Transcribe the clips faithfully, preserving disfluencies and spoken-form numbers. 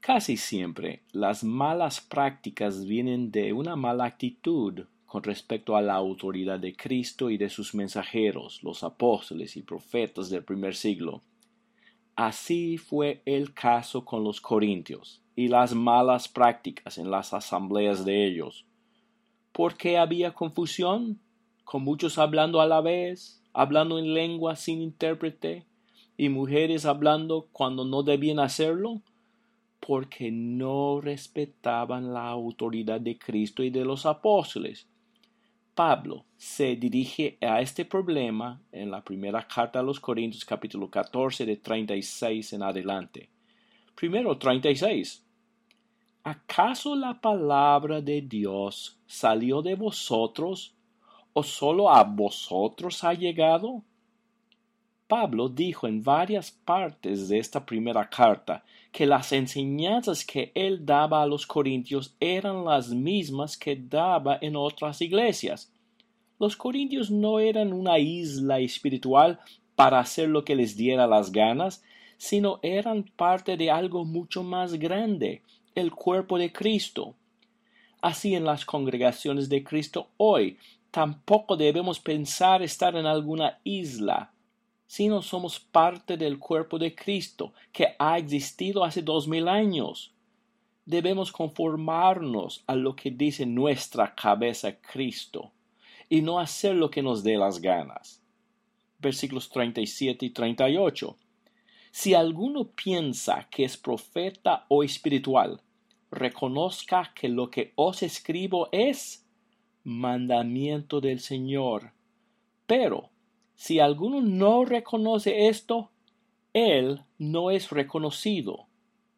Casi siempre las malas prácticas vienen de una mala actitud con respecto a la autoridad de Cristo y de sus mensajeros, los apóstoles y profetas del primer siglo. Así fue el caso con los corintios y las malas prácticas en las asambleas de ellos. ¿Por qué había confusión? Con muchos hablando a la vez, hablando en lengua sin intérprete, y mujeres hablando cuando no debían hacerlo, porque no respetaban la autoridad de Cristo y de los apóstoles. Pablo se dirige a este problema en la primera carta a los Corintios, capítulo catorce, de treinta y seis en adelante. Primero, treinta y seis. ¿Acaso la palabra de Dios salió de vosotros, o solo a vosotros ha llegado? Pablo dijo en varias partes de esta primera carta que las enseñanzas que él daba a los corintios eran las mismas que daba en otras iglesias. Los corintios no eran una isla espiritual para hacer lo que les diera las ganas, sino eran parte de algo mucho más grande, el cuerpo de Cristo. Así en las congregaciones de Cristo hoy, tampoco debemos pensar estar en alguna isla, sino somos parte del cuerpo de Cristo, que ha existido hace dos mil años. Debemos conformarnos a lo que dice nuestra cabeza Cristo, y no hacer lo que nos dé las ganas. Versículos treinta y siete y treinta y ocho. Si alguno piensa que es profeta o espiritual, reconozca que lo que os escribo es mandamiento del Señor. Pero si alguno no reconoce esto, él no es reconocido.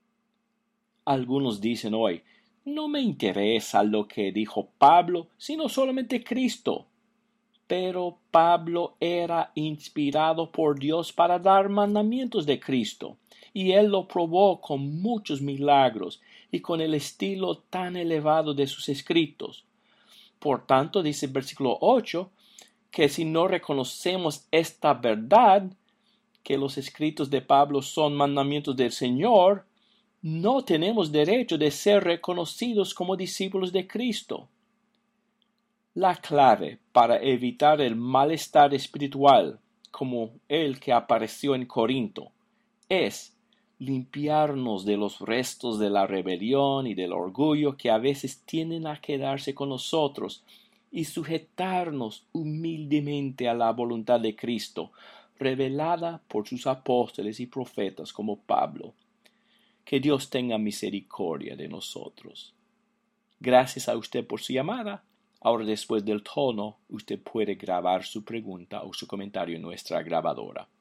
Algunos dicen hoy, no me interesa lo que dijo Pablo, sino solamente Cristo. Pero Pablo era inspirado por Dios para dar mandamientos de Cristo, y él lo probó con muchos milagros y con el estilo tan elevado de sus escritos. Por tanto, dice el versículo ocho, que si no reconocemos esta verdad, que los escritos de Pablo son mandamientos del Señor, no tenemos derecho de ser reconocidos como discípulos de Cristo. La clave para evitar el malestar espiritual, como el que apareció en Corinto, es limpiarnos de los restos de la rebelión y del orgullo que a veces tienden a quedarse con nosotros y sujetarnos humildemente a la voluntad de Cristo, revelada por sus apóstoles y profetas como Pablo. Que Dios tenga misericordia de nosotros. Gracias a usted por su llamada. Ahora, después del tono, usted puede grabar su pregunta o su comentario en nuestra grabadora.